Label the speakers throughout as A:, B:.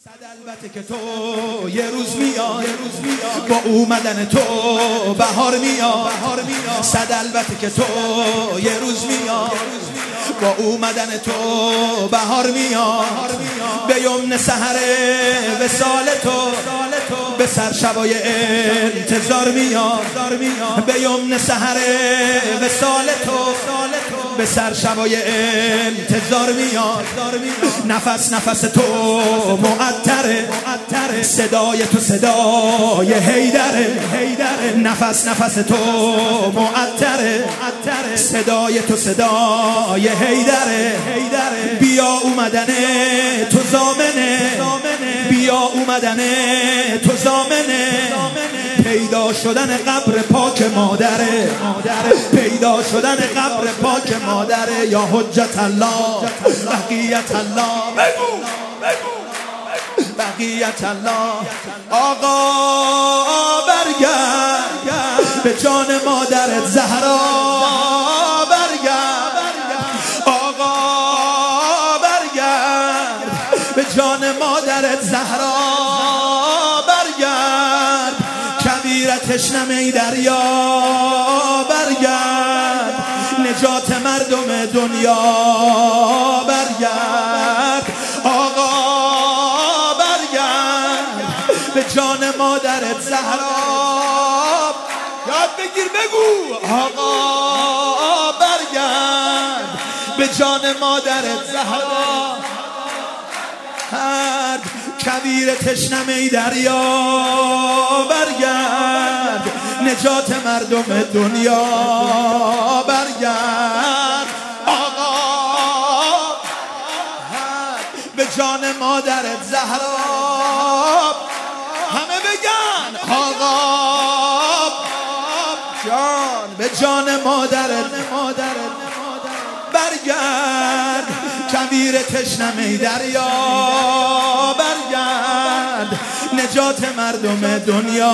A: صد البته که تو یه روز میاد با اومدن تو بهار میاد. صد البته که تو یه روز میاد با اومدن تو بهار میاد. به یمن سحر وصال تو به سر شبای انتظار میاد. به یمن سحر وصال تو به سر شبای انتظار میاد. نفس نفس تو معطره، صدای تو صدای حیدره. نفس نفس تو معطره، صدای تو صدای حیدره. بیا اومدن تو زامنه، بیا اومدن تو زامنه. پیدا شدن قبر پاک مادره، پیدا شدن قبر پاک مادره. یا حجت الله بقیت الله، بقیت الله. آقا برگرد به جان مادرت زهرا، برگرد آقا برگرد به جان مادرت زهرا، برگرد کویر تشنه دریا، برگرد نجات مردم دنیا، برگرد آقا برگرد به جان مادرت زهرا. یاد بگیر بگو آقا برگرد به جان مادرت زهرا. هر کویر تشنه دریا، برگرد نجات مردم دنیا، برگرد آقا به جان مادرت زهرا. همه بگن آقا جان به جان مادرت، برگرد کویر تشنه دریا، برگرد نجات مردم دنیا.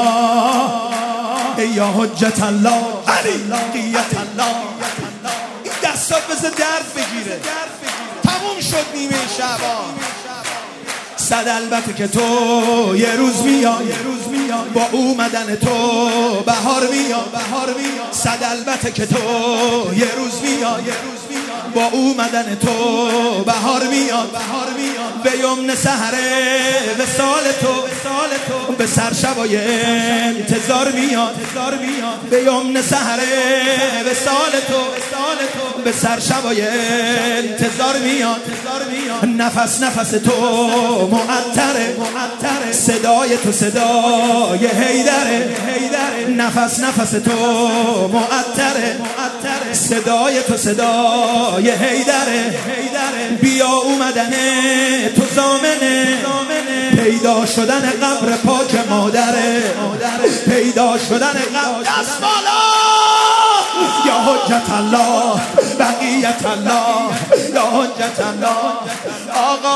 A: یا حجت الله بقیت الله. این دستات بذار درد بگیره، تموم شد نیمه شعبان. صد البته که تو یه روز میاد با اومدن تو بهار میاد. صد البته که تو یه روز میاد با اومدن تو بهار میاد. به یمن سحر وصال تو به سر شبای انتظار میاد. به یمن سحر وصال تو به سر شبای انتظار میاد. نفس نفس تو معطره، صدای تو صدای حیدره. نفس نفس تو معطره، صدای تو صدای حیدره. بیا اومدن تو زامنه، پیدا شدن قبر پاک مادره، پیدا شدن قبر. دست بالا یا حجت الله بقیت الله، یا حجت الله. آقا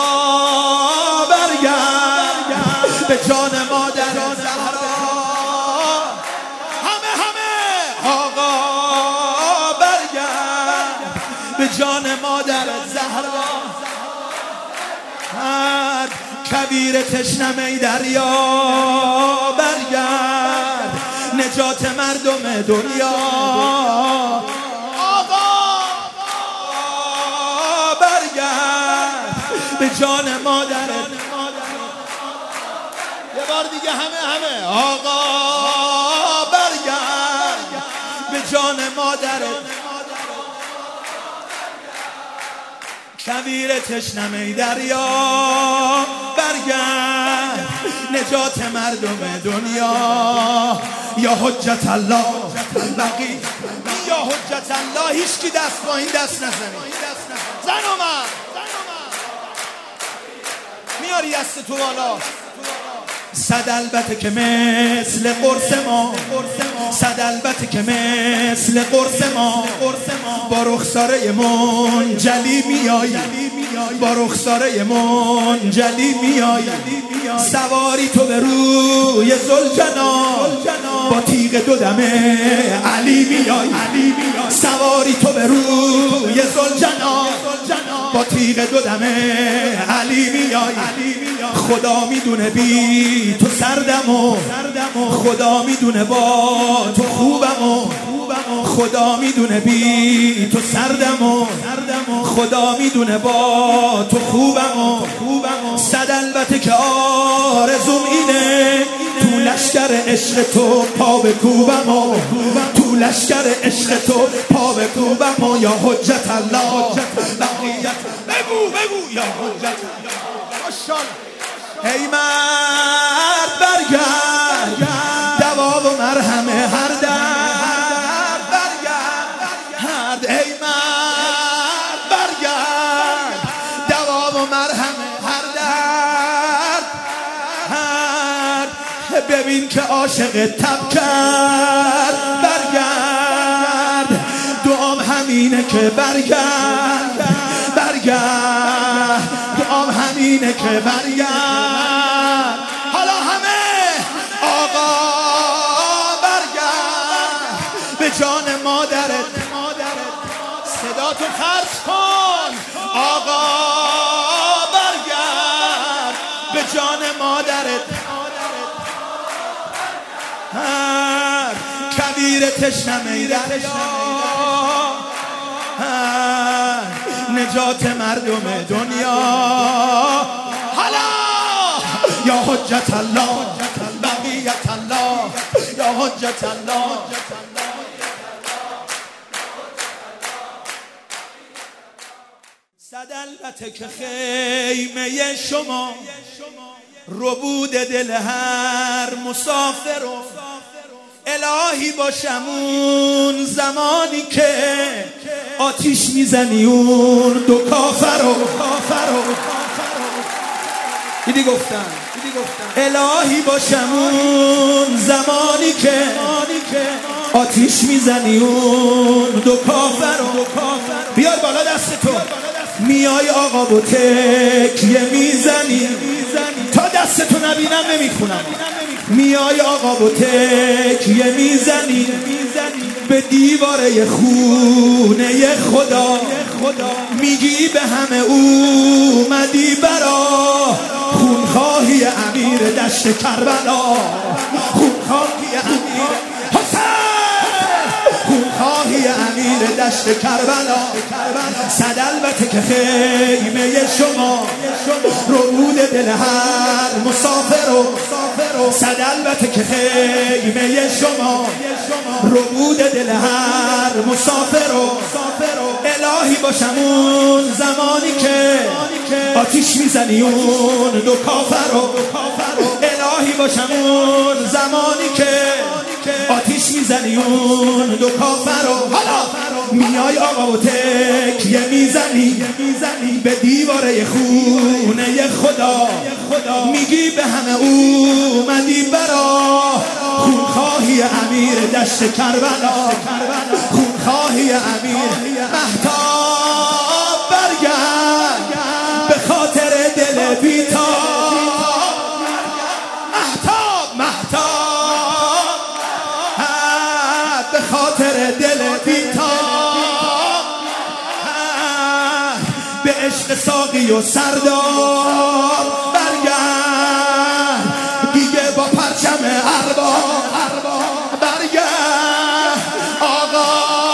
A: برگرد به جان مادرت زهرا. همه آقا برگرد به جان مادرت زهرا. هر کویر تشنه دریا، برگرد نجات مردم دنیا. آقا برگرد به جان مادرت. یه بار دیگه همه آقا برگرد به جان مادرت. کویر تشنه دریا، برگرد نجات مردم دنیا. یا حجت الله بقی، یا حجت الله. هیچکی دست با این دست نزنه. زن و مرد میاری دست تو بالا. صد البته که مثل قرص ما، صد البته که مثل قرص ما. با رخساره منجلی میای، با رخساره منجلی میای. سواری تو به روی ذوالجلال، با تیغ دو دمه علی میای. سواری تو به روی ذوالجلال، با تیغ دو دمه علی میای. خدا میدونه بی تو سردم و خدا میدونه با تو خوبم و خدا میدونه بی تو سردم و خدا میدونه با تو خوبم و صد البته که آرزوم اینه تو لشکر عشق تو پا بکوبم و تو لشکر عشق تو پا بکوبم و یا حجت الله بگو یا حجت ای مرد برگرد دوا و مرهم هر درد برگرد ای مرد برگرد دوا و مرهم هر درد ببین که عاشق تب کرد برگرد دعام همینه که برگرد دعام همینه که برگرد حالا همه آقا برگرد به جان مادرت صدا تو خرج کن آقا برگرد به جان مادرت کویر تشنه دریا نجات مردم دنیا حالا یا حجت الله بقیت الله یا حجت الله صد البته که خیمه شما ربود دل هر مسافر و الهی باشم اون زمانی که آتیش میزنی اون دو کافر و دیدی گفتم الهی باشم اون زمانی که آتیش میزنی اون دو کافر و بیار بالا دست تو میای آقا با تکیه میزنی تا دست تو نبینم نمیخونم میای آقا با تکیه میزنی به دیواره خونه خدا میگی به همه اومدی برا خونخواهی امیر دشت کربلا خونخواهی امیر خونخواهی امیر دشت کربلا صد البته که خیمه شما ربود دل هر مسافر و صد البته که خیمه شما ربود دل هر مسافر و الهی باشم اون زمانی که آتیش میزنی اون دو کافر و الهی باشم اون زمانی که آتیش میزنی اون دو کافر و حالا میای آقا و تکیه میزنی به دیواره خونه خدا میگی به همه اومدی برا خونخواهی امیر دشت کربلا خونخواهی امیر مهتاب برگرد به خاطر دل بیتاب مهتاب به خاطر دل بیتاب به عشق ساقی و سردار برگرد دیگه با پرچم ارباب برگرد آقا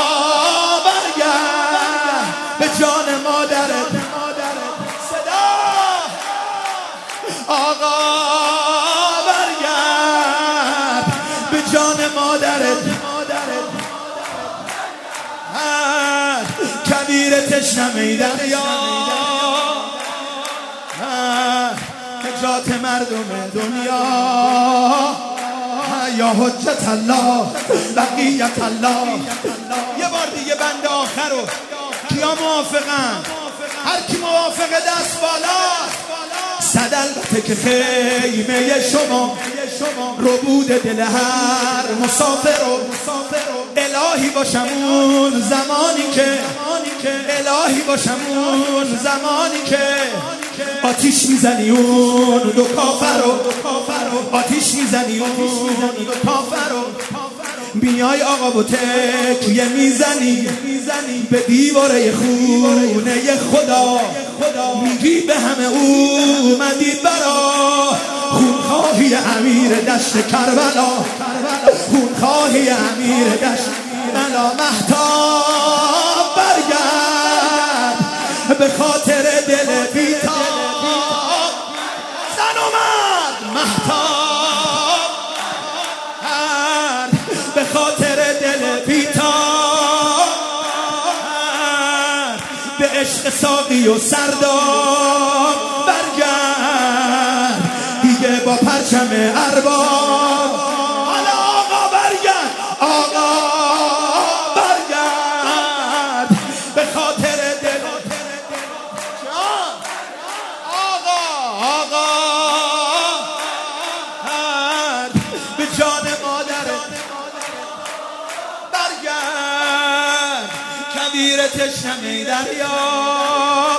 A: برگرد به جان مادرت صدا آقا برگرد به جان مادرت کویر تشنه دریا نجات مردم دنیا یا حجت الله بقیت الله یه بار دیگه بند آخر رو کیا موافقن هر کی موافقه دست بالا صد البته که خیمه شما ربود دل هر مسافر و الهی باشم اون زمانی که الهی باشم اون زمانی که آتیش میزنی اون دو کافر و آتیش میزنی اون دو کافر و میای آقا با تکیه میزنی به دیواره خونه خدا میگی به همه اومدی برا امیر دشت کربلا، خونخواهی امیر دشت کربلا. مهتاب برگرد به خاطر دل بیتاب، زن و مرد مهتاب به خاطر دل بیتاب، به عشق ساقی و سرداب برگرد دیگه با پرچم ارباب. حالا آقا برگرد، آقا برگرد به خاطر دل آقا به جان مادر برگرد، کویر تشنه دریاب،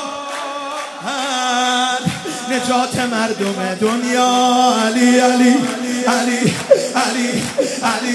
A: نجات مردم دنیا. علی علی علی علی علی